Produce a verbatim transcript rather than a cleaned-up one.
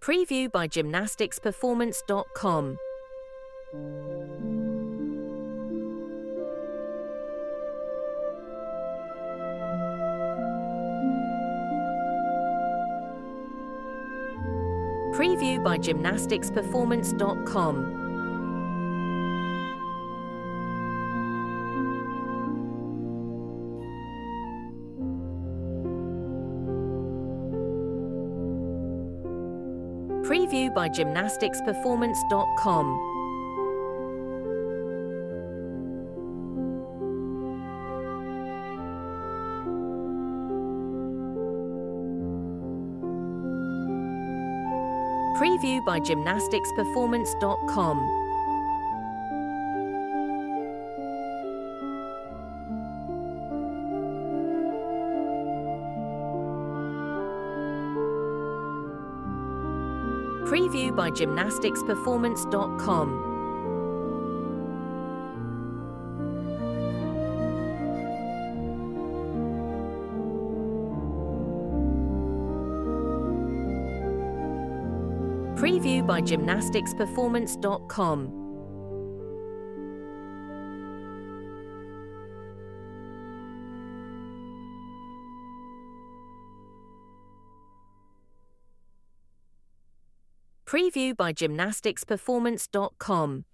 Preview by gymnastics performance dot com. Preview by gymnastics performance dot com. Preview by gymnastics performance dot com. Preview by gymnastics performance dot com. Preview by gymnastics performance dot com. Preview by gymnastics performance dot com. Preview by gymnastics performance dot com.